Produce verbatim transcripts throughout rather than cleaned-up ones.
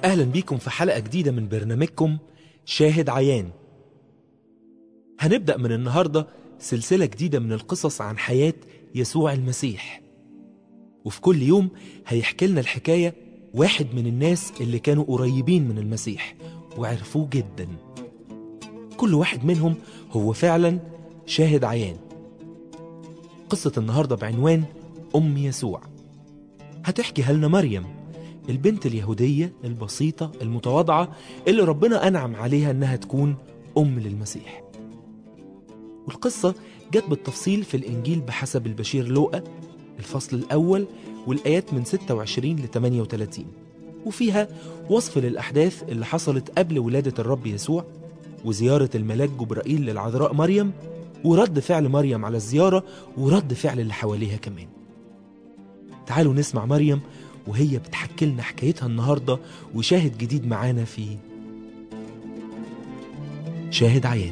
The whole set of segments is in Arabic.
أهلا بيكم في حلقة جديدة من برنامجكم شاهد عيان. هنبدأ من النهاردة سلسلة جديدة من القصص عن حياة يسوع المسيح، وفي كل يوم هيحكي لنا الحكاية واحد من الناس اللي كانوا قريبين من المسيح وعرفوه جدا. كل واحد منهم هو فعلا شاهد عيان. قصة النهاردة بعنوان أم يسوع. هتحكيها لنا مريم، البنت اليهودية البسيطة المتواضعة اللي ربنا أنعم عليها أنها تكون أم للمسيح. والقصة جت بالتفصيل في الإنجيل بحسب البشير لوقا الفصل الأول والآيات من ستة وعشرين ل ثمانية وثلاثين، وفيها وصف للأحداث اللي حصلت قبل ولادة الرب يسوع، وزيارة الملاك جبرائيل للعذراء مريم، ورد فعل مريم على الزيارة، ورد فعل اللي حواليها كمان. تعالوا نسمع مريم وهي بتحكي لنا حكايتها النهاردة، وشاهد جديد معانا في شاهد عيان.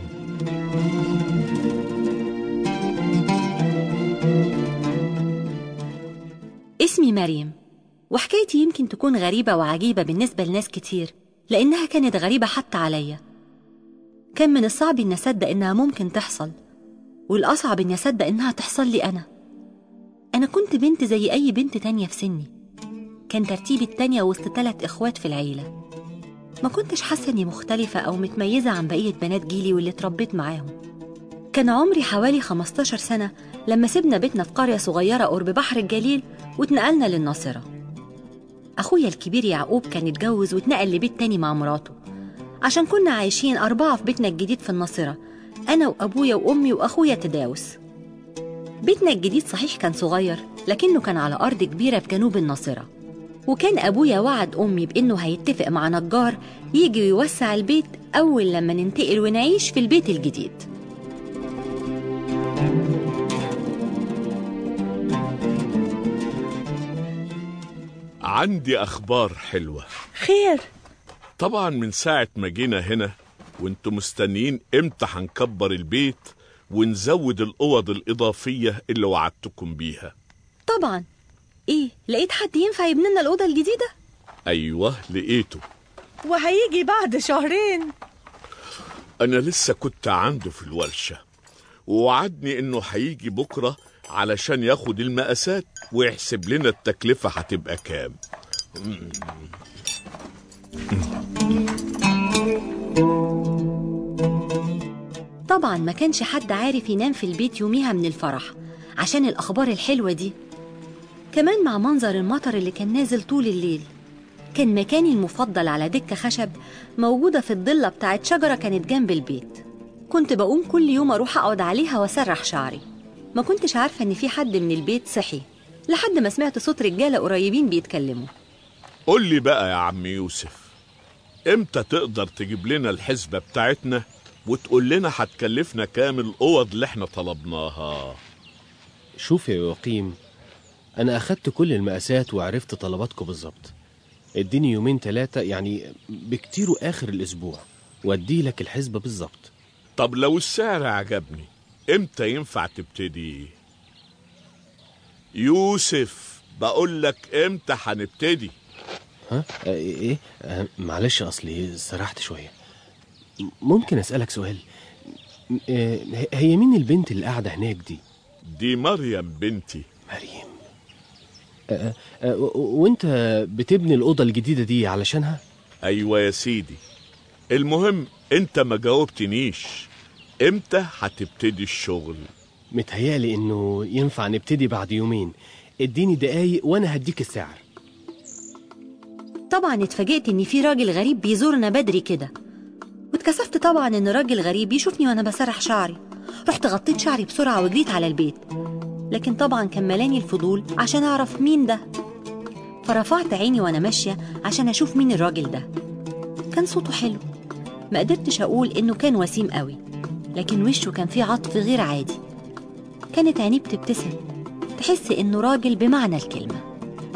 اسمي مريم، وحكايتي يمكن تكون غريبة وعجيبة بالنسبة لناس كتير، لأنها كانت غريبة حتى عليا. كان من الصعب إن أصدق إنها ممكن تحصل، والأصعب إن أصدق إنها تحصل لي أنا. أنا كنت بنت زي أي بنت تانية في سني، كان ترتيبي التانية وسط ثلاث إخوات في العيلة. ما كنتش حاسة إني مختلفة أو متميزة عن بقية بنات جيلي واللي اتربيت معاهم. كان عمري حوالي خمستاشر سنة لما سيبنا بيتنا في قرية صغيرة قرب بحر الجليل واتنقلنا للناصرة. أخويا الكبير يعقوب كان اتجوز واتنقل لبيت تاني مع مراته، عشان كنا عايشين أربعة في بيتنا الجديد في الناصرة، أنا وأبويا وأمي وأخويا تداوس. بيتنا الجديد صحيح كان صغير، لكنه كان على أرض كبيرة في جنوب الناصرة، وكان أبويا وعد أمي بإنه هيتفق مع نجار يجي ويوسع البيت أول لما ننتقل ونعيش في البيت الجديد. عندي أخبار حلوة. خير؟ طبعا من ساعة ما جينا هنا وانتم مستنيين امتى هنكبر البيت ونزود الأوض الإضافية اللي وعدتكم بيها. طبعا. إيه، لقيت حد ينفع يبني لنا الأوضة الجديدة؟ أيوة لقيته، وهيجي بعد شهرين. أنا لسه كنت عنده في الورشة، ووعدني إنه هيجي بكرة علشان ياخد المقاسات ويحسب لنا التكلفة هتبقى كام. طبعا ما كانش حد عارف ينام في البيت يوميها من الفرح عشان الأخبار الحلوة دي، كمان مع منظر المطر اللي كان نازل طول الليل. كان مكاني المفضل على دكة خشب موجودة في الضلة بتاعت شجرة كانت جنب البيت. كنت بقوم كل يوم أروح أقعد عليها وأسرح شعري. ما كنتش عارفة إن في حد من البيت صحي لحد ما سمعت صوت رجالة قريبين بيتكلموا. قول لي بقى يا عم يوسف، امتى تقدر تجيب لنا الحسبة بتاعتنا وتقول لنا هتكلفنا كام الأوض اللي احنا طلبناها؟ شوف يا يقيم، أنا أخدت كل المقاسات وعرفت طلباتكم بالظبط. اديني يومين ثلاثة يعني بكتير آخر الأسبوع وادي لك الحسبة بالظبط. طب لو السعر عجبني امتى ينفع تبتدي؟ يوسف بقول لك امتى هنبتدي؟ ها ايه اه معلش اصلي سرحت شويه. ممكن اسالك سؤال؟ اه هي مين البنت اللي قاعده هناك دي؟ دي مريم بنتي. مريم؟ اه اه وانت بتبني الاوضه الجديده دي علشانها؟ ايوه يا سيدي. المهم انت ما جاوبتنيش، امتى هتبتدي الشغل؟ متهيألي انه ينفع نبتدي بعد يومين. اديني دقايق وانا هديك السعر. طبعا اتفاجئت ان في راجل غريب بيزورنا بدري كده، واتكسفت طبعا ان راجل غريب يشوفني وانا بسرح شعري. رحت غطيت شعري بسرعة وجريت على البيت، لكن طبعا كان ملاني الفضول عشان اعرف مين ده. فرفعت عيني وانا ماشية عشان اشوف مين الراجل ده. كان صوته حلو، ما قدرتش اقول انه كان وسيم قوي، لكن وشه كان فيه عطف غير عادي. كانت عينيه بتبتسم، تحس انه راجل بمعنى الكلمة.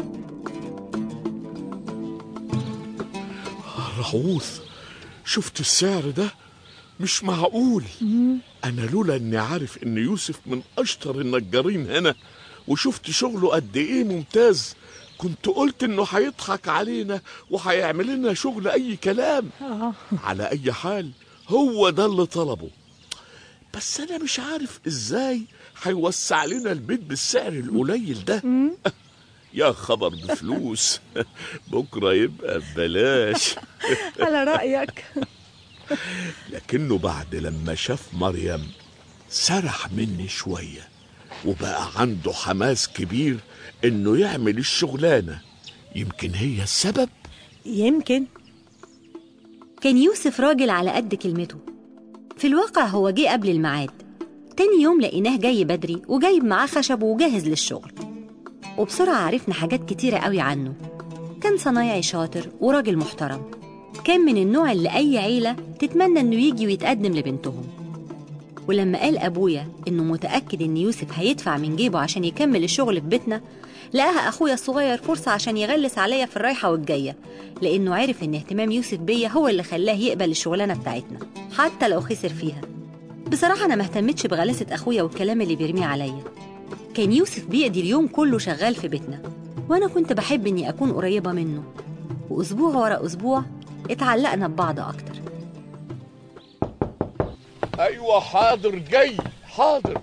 رعوث، شفت السعر ده؟ مش معقول. انا لولا اني عارف ان يوسف من اشطر النجارين هنا وشفت شغله قد ايه ممتاز كنت قلت إنه هيضحك علينا وهيعمل لنا شغل أي كلام. آه. على أي حال هو ده اللي طلبه، بس أنا مش عارف إزاي هيوسع لنا البيت بالسعر القليل ده. يا خبر بفلوس، بكرة يبقى ببلاش. على رأيك. لكنه بعد لما شاف مريم سرح مني شوية، وبقى عنده حماس كبير إنه يعمل الشغلانة. يمكن هي السبب. يمكن. كان يوسف راجل على قد كلمته. في الواقع هو جه قبل الميعاد. تاني يوم لقيناه جاي بدري وجايب معاه خشب وجاهز للشغل، وبسرعة عرفنا حاجات كتيرة قوي عنه. كان صنايعي شاطر وراجل محترم، كان من النوع اللي أي عيلة تتمنى إنه يجي ويتقدم لبنتهم. ولما قال أبويا إنه متأكد إن يوسف هيدفع من جيبه عشان يكمل الشغل في بيتنا، لقاها أخويا الصغير فرصة عشان يغلس عليا في الرايحة والجاية، لأنه عرف إن اهتمام يوسف بيا هو اللي خلاه يقبل الشغلانة بتاعتنا حتى لو خسر فيها. بصراحة أنا ما اهتمتش بغلاسة أخويا والكلام اللي بيرميه عليا. كان يوسف بيقضي اليوم كله شغال في بيتنا، وأنا كنت بحب إني أكون قريبة منه، وأسبوع ورا أسبوع اتعلقنا ببعض أكتر. أيوة حاضر، جاي حاضر.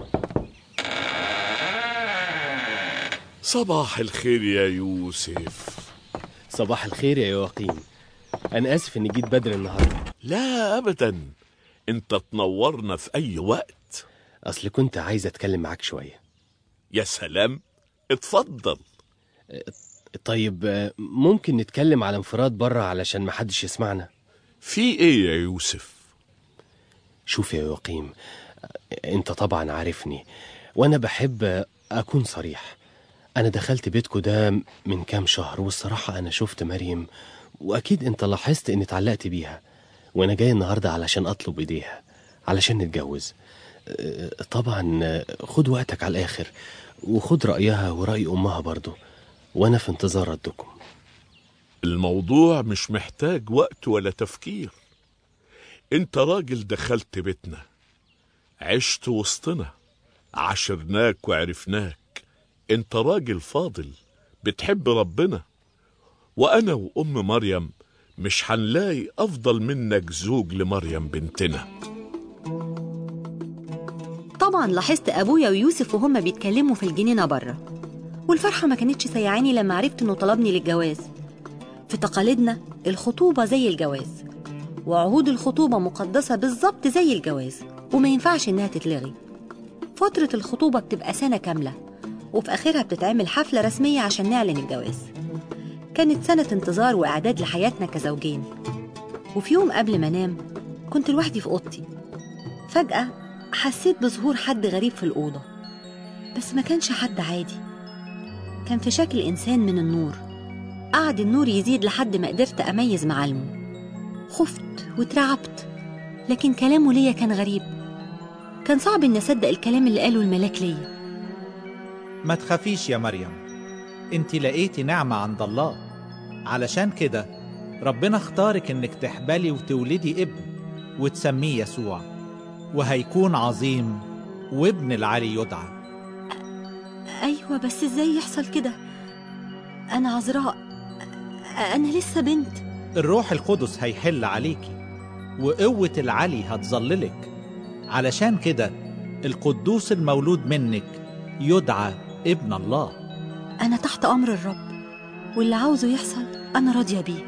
صباح الخير يا يوسف. صباح الخير يا يواقيم. أنا آسف إني جيت بدري النهاردة. لا أبدا، أنت تنورنا في أي وقت. أصل كنت عايز أتكلم معاك شوية. يا سلام، اتفضل. طيب ممكن نتكلم على انفراد بره علشان محدش يسمعنا؟ في إيه يا يوسف؟ شوف يا يواقيم، أنت طبعا عارفني وأنا بحب أكون صريح. أنا دخلت بيتكو ده من كام شهر، والصراحة أنا شفت مريم، وأكيد أنت لاحظت إني اتعلقت بيها، وأنا جاي النهاردة علشان أطلب إيديها علشان نتجوز. طبعا خد وقتك على الآخر، وخد رأيها ورأي أمها برضو، وأنا في انتظار ردكم. الموضوع مش محتاج وقت ولا تفكير. انت راجل دخلت بيتنا، عشت وسطنا، عاشرناك وعرفناك. انت راجل فاضل بتحب ربنا، وأنا وأم مريم مش هنلاقي أفضل منك زوج لمريم بنتنا. طبعا لاحظت أبويا ويوسف وهما بيتكلموا في الجنينة بره، والفرحة ما كانتش سيعاني لما عرفت إنه طلبني للجواز. في تقاليدنا الخطوبة زي الجواز، وعهود الخطوبة مقدسة بالظبط زي الجواز، وما ينفعش إنها تتلغي. فترة الخطوبة بتبقى سنة كاملة، وفي آخرها بتتعمل حفلة رسمية عشان نعلن الجواز. كانت سنة انتظار وإعداد لحياتنا كزوجين. وفي يوم قبل ما أنام كنت لوحدي في أوضتي، فجأة حسيت بظهور حد غريب في الأوضة، بس ما كانش حد عادي، كان في شكل إنسان من النور. قعد النور يزيد لحد ما قدرت أميز معالمه. خفت واترعبت، لكن كلامه ليا كان غريب. كان صعب إن أصدق الكلام اللي قاله الملاك ليا. ما تخافيش يا مريم، انت لقيتي نعمة عند الله، علشان كده ربنا اختارك انك تحبلي وتولدي ابن وتسميه يسوع، وهيكون عظيم وابن العلي يدعى. أيوة، بس ازاي يحصل كده؟ أنا عذراء، أنا لسه بنت. الروح القدس هيحل عليكي، وقوة العلي هتظللك، علشان كده القدوس المولود منك يدعى ابن الله. أنا تحت أمر الرب، واللي عاوزه يحصل أنا راضية بيه.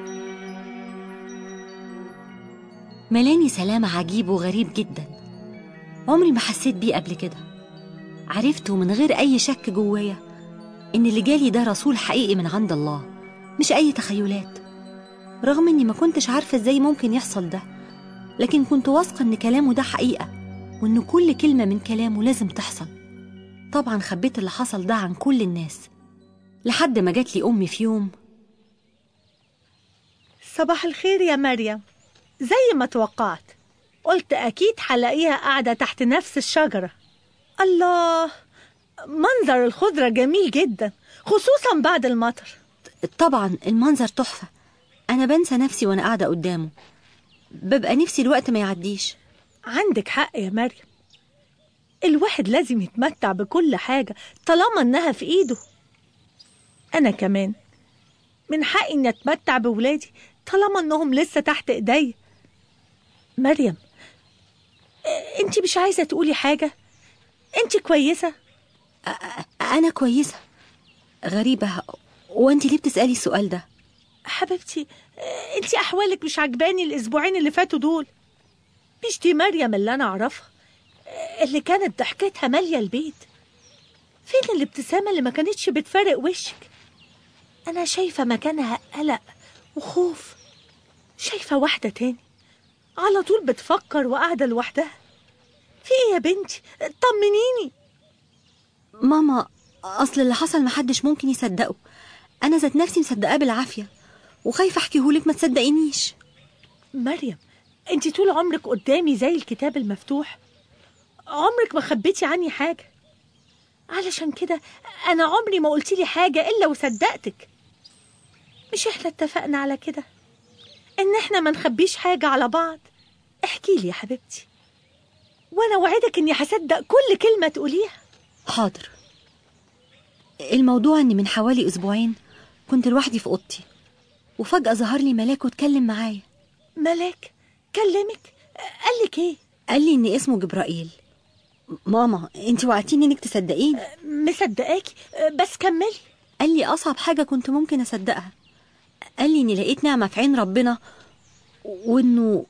ملاني سلام عجيب وغريب جدا، عمري ما حسيت بيه قبل كده. عرفته من غير أي شك جوايا إن اللي جالي ده رسول حقيقي من عند الله، مش أي تخيلات. رغم إني ما كنتش عارفة إزاي ممكن يحصل ده، لكن كنت واثقة إن كلامه ده حقيقة، وإن كل كلمة من كلامه لازم تحصل. طبعا خبيت اللي حصل ده عن كل الناس، لحد ما جات لي أمي في يوم. صباح الخير يا مريم. زي ما توقعت، قلت أكيد هلاقيها قاعدة تحت نفس الشجرة. الله، منظر الخضرة جميل جدا، خصوصا بعد المطر. طبعا المنظر تحفة، أنا بنسى نفسي وأنا قاعدة قدامه، ببقى نفسي الوقت ما يعديش. عندك حق يا مريم، الواحد لازم يتمتع بكل حاجة طالما إنها في إيده. أنا كمان من حقي إني أتمتع بولادي طالما إنهم لسه تحت إيدي. مريم، أنت مش عايزة تقولي حاجة؟ أنت كويسة؟ أنا كويسة. غريبة، وأنت ليه بتسألي السؤال ده؟ حبيبتي، أنت أحوالك مش عجباني الأسبوعين اللي فاتوا دول. مش دي مريم اللي أنا أعرفها، اللي كانت ضحكتها مالية البيت. فين الابتسامة اللي ما كانتش بتفارق وشك؟ أنا شايفة مكانها قلق وخوف. شايفة واحدة تاني على طول بتفكر وقاعدة لوحدها. في إيه يا بنتي؟ طمنيني. ماما، أصل اللي حصل محدش ممكن يصدقه. أنا ذات نفسي مصدقاه بالعافية وخايفة أحكيهولك ما تصدقينيش. مريم، أنت طول عمرك قدامي زي الكتاب المفتوح. عمرك ما خبيتي عني حاجة، علشان كده أنا عمري ما قلتيلي حاجة إلا وصدقتك. مش إحنا اتفقنا على كده إن إحنا ما نخبيش حاجة على بعض؟ احكيلي يا حبيبتي وأنا وعدك إني هصدق كل كلمة تقوليها. حاضر. الموضوع إني من حوالي أسبوعين كنت لوحدي في أوضتي، وفجأة ظهر لي ملاك واتكلم معايا. ملاك كلمك؟ قالك إيه؟ قال لي إن اسمه جبرائيل. ماما، انت وعدتيني انك تصدقين. مصدقاكي، بس كملي. قال لي اصعب حاجه كنت ممكن اصدقها. قال لي اني لقيت نعمه في عين ربنا، وانه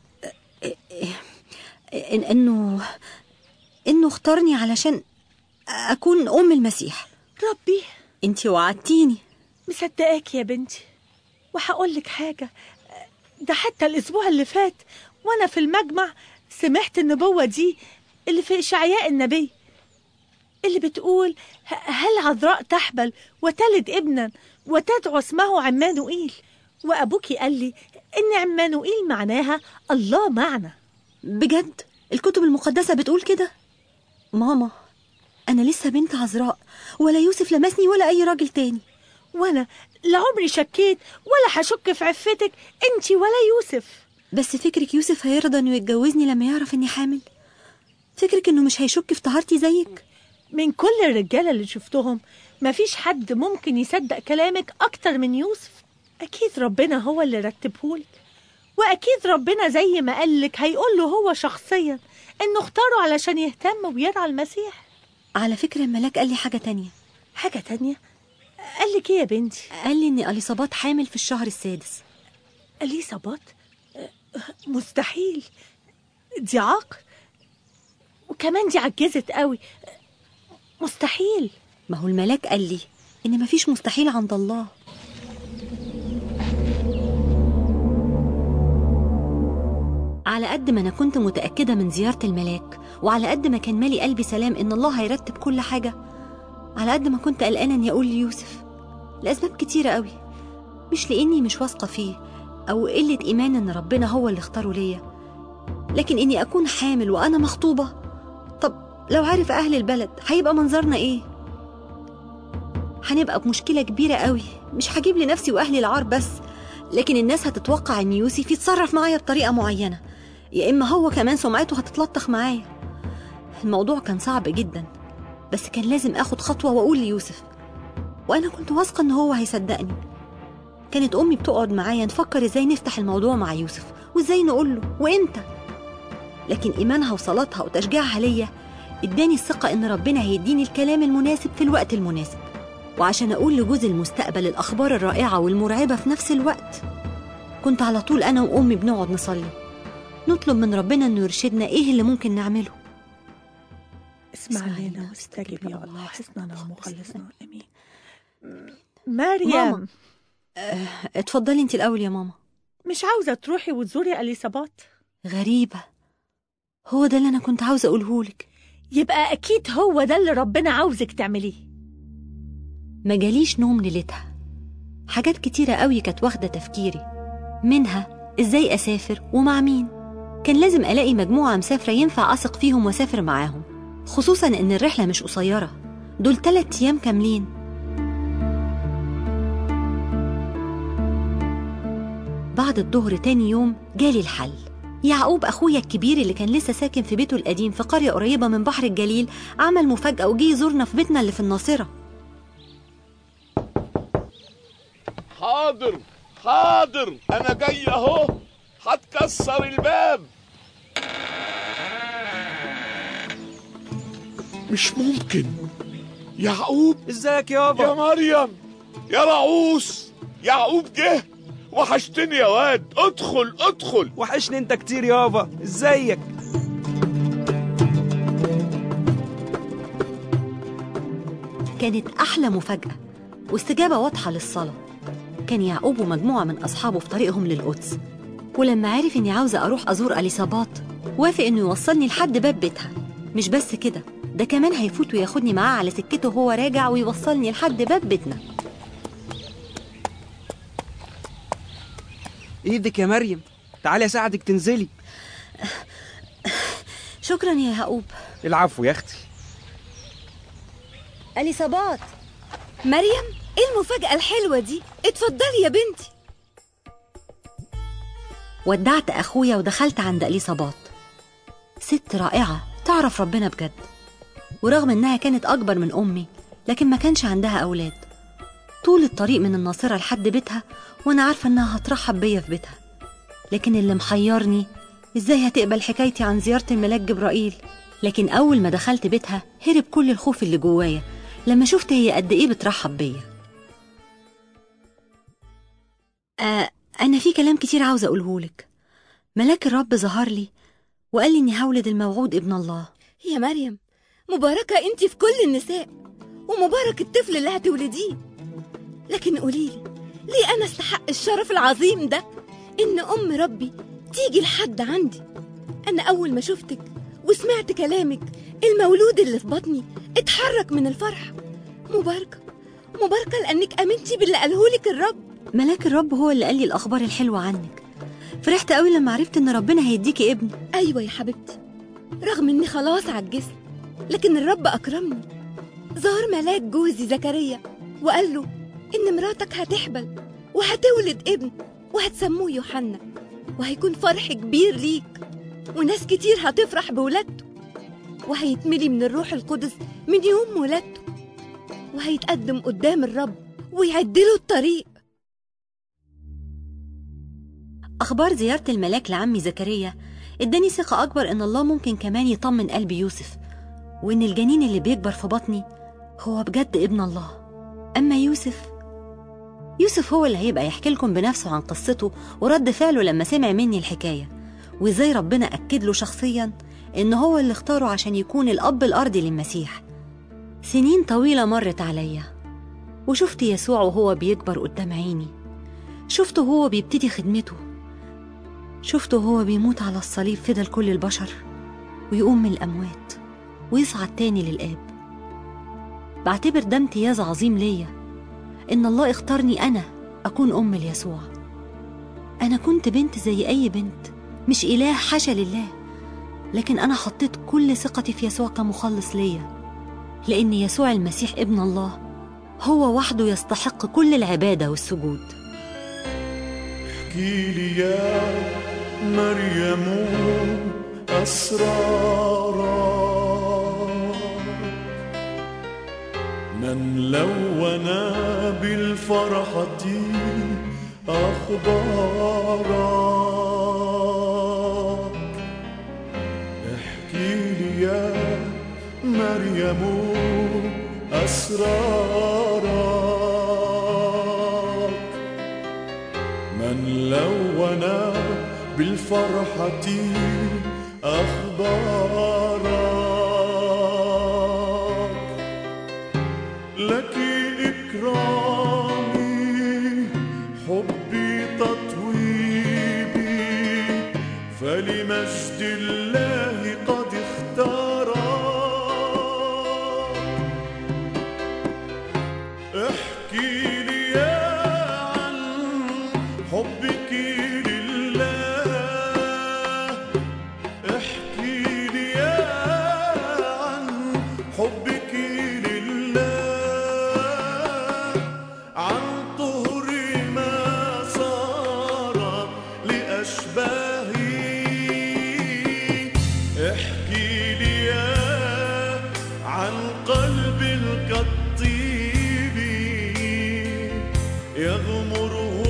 انه انه اختارني علشان اكون ام المسيح. ربي، انت وعدتيني. مصدقاكي يا بنتي، وهقول لك حاجه. ده حتى الاسبوع اللي فات وانا في المجمع سمعت النبوه دي اللي في إشعياء النبي، اللي بتقول هل عذراء تحبل وتلد ابنا وتدعو اسمه عمانوئيل. وأبوكي قال لي إن عمانوئيل معناها الله معنا. بجد؟ الكتب المقدسة بتقول كده؟ ماما، أنا لسه بنت عذراء، ولا يوسف لمسني ولا أي راجل تاني. وأنا لعمري شكيت ولا هشك في عفتك أنتي ولا يوسف. بس فكرك يوسف هيرضى إنه يتجوزني لما يعرف إني حامل؟ فكرك إنه مش هيشك في طهارتي زيك؟ من كل الرجالة اللي شفتهم مفيش حد ممكن يصدق كلامك أكتر من يوسف. أكيد ربنا هو اللي رتبهولك، وأكيد ربنا زي ما قالك هيقوله هو شخصيا إنه اختاره علشان يهتم ويرعى المسيح. على فكرة الملاك قال لي حاجة تانية. حاجة تانية؟ قالك إيه يا بنتي؟ قال لي إن أليصابات حامل في الشهر السادس. أليصابات؟ مستحيل، دي عاق، وكمان دي عجزت قوي. مستحيل. ما هو الملاك قال لي إن مفيش مستحيل عند الله. على قد ما أنا كنت متأكدة من زيارة الملاك، وعلى قد ما كان مالي قلبي سلام إن الله هيرتب كل حاجة، على قد ما كنت قلقانة إني أقول ليوسف لأسباب كتيرة قوي. مش لإني مش واثقة فيه أو قلة إيمان إن ربنا هو اللي اختاره ليا، لكن إني أكون حامل وأنا مخطوبة. طب لو عارف أهل البلد هيبقى منظرنا إيه؟ هنبقى بمشكلة كبيرة قوي. مش هجيب لنفسي وأهلي العار بس، لكن الناس هتتوقع إن يوسف يتصرف معايا بطريقة معينة، يا إما هو كمان سمعته هتتلطخ معايا. الموضوع كان صعب جدا، بس كان لازم أخد خطوة وأقول ليوسف، وأنا كنت واثقة إن هو هيصدقني. كانت أمي بتقعد معايا نفكر إزاي نفتح الموضوع مع يوسف وإزاي نقوله وإمتى، لكن إيمانها وصلاتها وتشجيعها ليا اداني الثقة إن ربنا هيديني الكلام المناسب في الوقت المناسب. وعشان أقول لجوز المستقبل الأخبار الرائعة والمرعبة في نفس الوقت، كنت على طول أنا وأمي بنقعد نصلي، نطلب من ربنا إنه يرشدنا إيه اللي ممكن نعمله. اسمع لنا واستجب يا الله، حسننا ومخلصنا، آمين. مريم، ماما. أه، اتفضلي انت الأول يا ماما. مش عاوزة تروحي وتزوري أليصابات؟ غريبة، هو ده اللي أنا كنت عاوزة أقولهولك. يبقى أكيد هو ده اللي ربنا عاوزك تعمليه. ما جاليش نوم ليلتها، حاجات كتيرة قوي كانت واخدة تفكيري، منها إزاي أسافر ومع مين. كان لازم ألاقي مجموعة مسافرة ينفع أثق فيهم وأسافر معاهم، خصوصاً إن الرحلة مش قصيرة، دول ثلاث أيام كاملين. بعد الظهر تاني يوم جالي الحل. يعقوب أخويا الكبير اللي كان لسه ساكن في بيته القديم في قرية قريبة من بحر الجليل عمل مفاجأة وجي يزورنا في بيتنا اللي في الناصرة. حاضر حاضر، انا جاي اهو، هتكسر الباب. مش ممكن. يعقوب، ازيك يابا؟ يا مريم، يا رعوس، يعقوب جه. وحشتني يا واد، ادخل ادخل. وحشني انت كتير يابا، ازيك؟ كانت أحلى مفاجأة واستجابة واضحة للصلاة. كان يعقوب ومجموعة من أصحابه في طريقهم للقدس، ولما عرف إني عاوزة أروح أزور أليصابات وافق إنه يوصلني لحد باب بيتها. مش بس كده، ده كمان هيفوت وياخدني معاه على سكته وهو راجع ويوصلني لحد باب بيتنا. ايدك يا مريم، تعالي اساعدك تنزلي. شكرا يا يعقوب. العفو يا اختي. أليصابات، مريم، ايه المفاجأة الحلوة دي؟ اتفضلي يا بنتي. ودعت أخويا ودخلت عند أليصابات، ست رائعة تعرف ربنا بجد، ورغم إنها كانت أكبر من أمي لكن ما كانش عندها أولاد. طول الطريق من الناصرة لحد بيتها وأنا عارفة إنها هترحب بيا في بيتها، لكن اللي محيرني إزاي هتقبل حكايتي عن زيارة الملاك جبرائيل. لكن أول ما دخلت بيتها هرب كل الخوف اللي جوايا لما شفت هي قد إيه بترحب بيا. آه أنا في كلام كتير عاوزة أقولهولك. ملاك الرب ظهر لي وقال لي إني هولد الموعود ابن الله. يا مريم، مباركة انت في كل النساء، ومبارك الطفل اللي هتولديه. لكن قوليلي، ليه أنا استحق الشرف العظيم ده إن أم ربي تيجي لحد عندي؟ أنا أول ما شفتك وسمعت كلامك المولود اللي في بطني اتحرك من الفرح. مباركة مباركة لأنك أمنتي باللي قالهولك الرب. ملاك الرب هو اللي قال لي الأخبار الحلوة عنك. فرحت قوي لما عرفت إن ربنا هيديكي ابن. أيوة يا حبيبتي، رغم إني خلاص عجزت لكن الرب أكرمني. ظهر ملاك جوزي زكريا وقال له إن مراتك هتحبل وهتولد ابن وهتسموه يوحنا، وهيكون فرح كبير ليك، وناس كتير هتفرح بولادته، وهيتملي من الروح القدس من يوم ولادته، وهيتقدم قدام الرب ويعدله الطريق. أخبار زيارة الملاك لعمي زكريا اداني ثقة أكبر إن الله ممكن كمان يطمن قلب يوسف، وإن الجنين اللي بيكبر في بطني هو بجد ابن الله. أما يوسف يوسف هو اللي هيبقى يحكي لكم بنفسه عن قصته ورد فعله لما سمع مني الحكاية، وإزاي ربنا أكد له شخصيا إن هو اللي اختاره عشان يكون الأب الأرضي للمسيح. سنين طويلة مرت عليا وشفت يسوع وهو بيكبر قدام عيني، شفته هو بيبتدي خدمته، شفته هو بيموت على الصليب فدى لكل البشر ويقوم من الأموات ويصعد تاني للآب. بعتبر ده امتياز عظيم ليا إن الله اختارني أنا أكون أم ليسوع. أنا كنت بنت زي أي بنت، مش إله حاشا لله، لكن أنا حطيت كل ثقتي في يسوع كمخلص ليا، لأن يسوع المسيح ابن الله هو وحده يستحق كل العبادة والسجود. احكي لي يا مريم أسرارا، من لون بالفرحة أخبارك. احكي لي يا مريم أسرارك، من لون بالفرحة أخبارك. لك إكرامي حبي تطويبي، فلمجد الله قد اختارك. احكي لي عن حبك لله، احكي لي عن حبك لله، عن طهر ما صار لأشباهي. احكي لي عن قلب كالطيب يغمره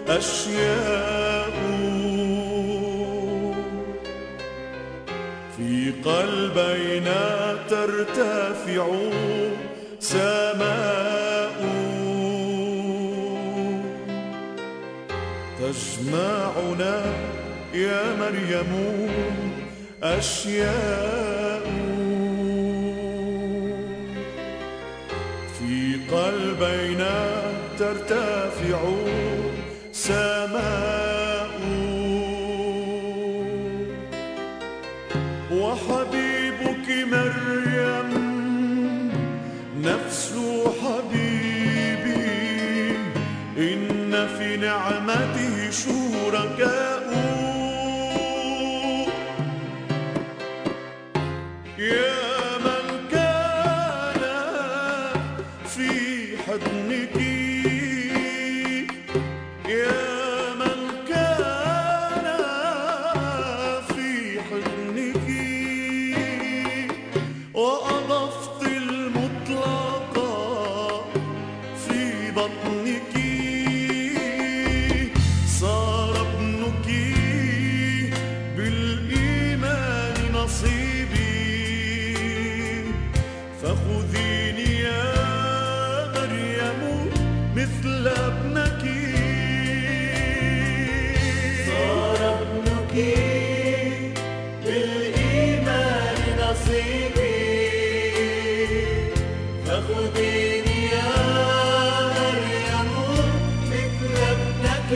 أشياء في قلبينا ترتفع سماء تجمعنا يا مريم أشياء في قلبينا ترتفع سماء وحبيبك مريم نفس حبيبي إن في نعمته شركاء يا من كان في حضنك يا من كان في حضنك وأضفت المطلق في بطنك صار ابنك بالإيمان نصيبي فخذيني يا مريم مثل ابنك صار ابنك بالإيمان نصيبي فخذيني يا مريم مثل ابنك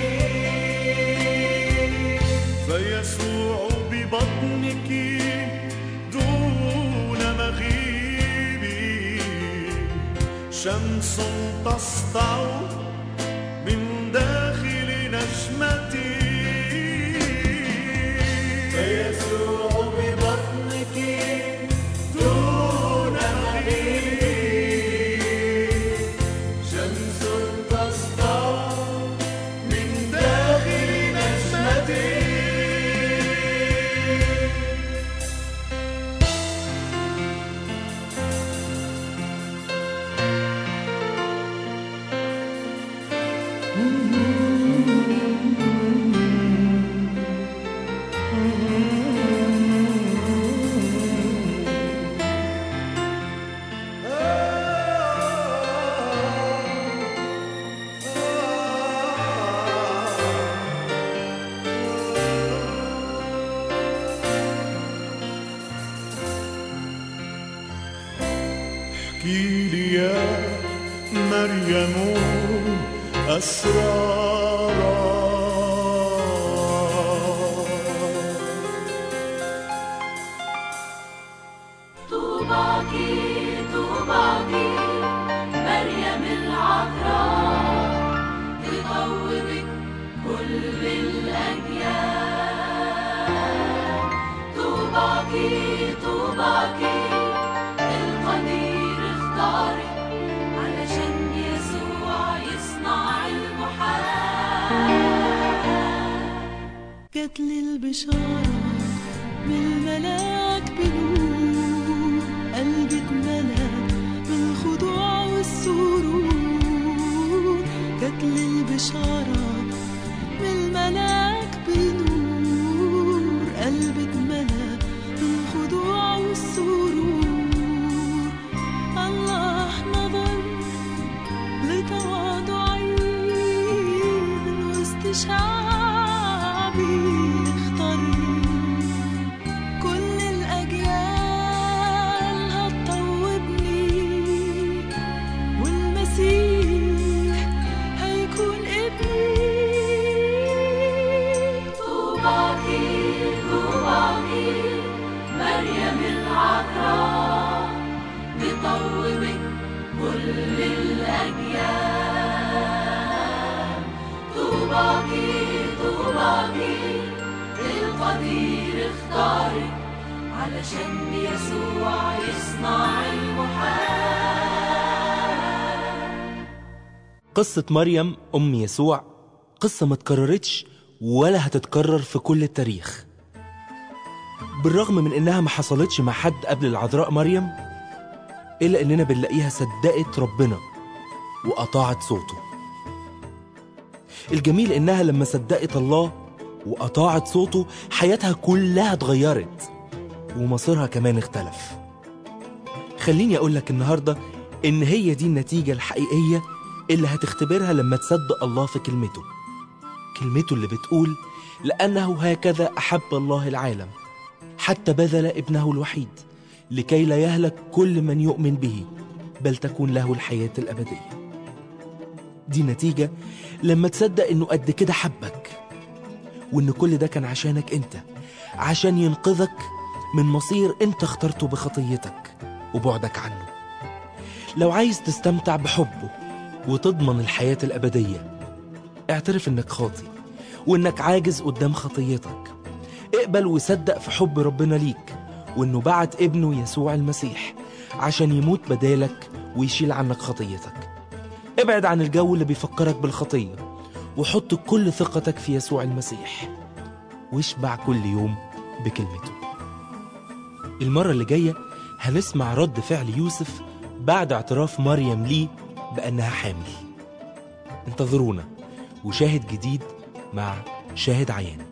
فيسوع ببطنك دون مغيب شمس تسطع من داخل نجمتي فيسوع ببطنك دون مغيب شمس تسطع من داخل نجمتي احكي لي يا مريم أسرارا طوباكِ طوباكِ مريم العذراء تطوبك كل الأجيال طوباكِ طوباكِ القدير اختارك علشان يسوع يصنع المحال جات لي البشارة من الملاك بنور قلبي اتملى بالخضوع والسرور جات لي البشارة من الملاك بنور قلبي اتملى بالخضوع والسرور الله نظر لتواضعي من وسط شعبي اختارني كل الأجيال هتطوبني والمسيح هيكون ابني طوباكِ طوباكِ مريم العذراء تطوبك كل الأجيال طوباكِ طوباكِ القدير اختارك علشان يسوع يصنع المحال قصة مريم أم يسوع قصة ما تكررتش ولا هتتكرر في كل التاريخ. بالرغم من إنها ما حصلتش مع حد قبل العذراء مريم، إلا إننا بنلاقيها صدقت ربنا وأطاعت صوته. الجميل إنها لما صدقت الله وأطاعت صوته حياتها كلها اتغيرت ومصيرها كمان اختلف. خليني أقولك النهاردة إن هي دي النتيجة الحقيقية اللي هتختبرها لما تصدق الله في كلمته، كلمته اللي بتقول لأنه هكذا أحب الله العالم حتى بذل ابنه الوحيد لكي لا يهلك كل من يؤمن به بل تكون له الحياة الأبدية. دي نتيجة لما تصدق إنه قد كده حبك، وإن كل ده كان عشانك أنت، عشان ينقذك من مصير أنت اخترته بخطيتك وبعدك عنه. لو عايز تستمتع بحبه وتضمن الحياة الأبدية، اعترف إنك خاطي وإنك عاجز قدام خطيتك. اقبل وصدق في حب ربنا ليك، وإنه بعت ابنه يسوع المسيح عشان يموت بدالك ويشيل عنك خطيتك. ابعد عن الجو اللي بيفكرك بالخطية وحط كل ثقتك في يسوع المسيح، واشبع كل يوم بكلمته. المرة اللي جاية هنسمع رد فعل يوسف بعد اعتراف مريم ليه بأنها حامل. انتظرونا وشاهد جديد مع شاهد عيان.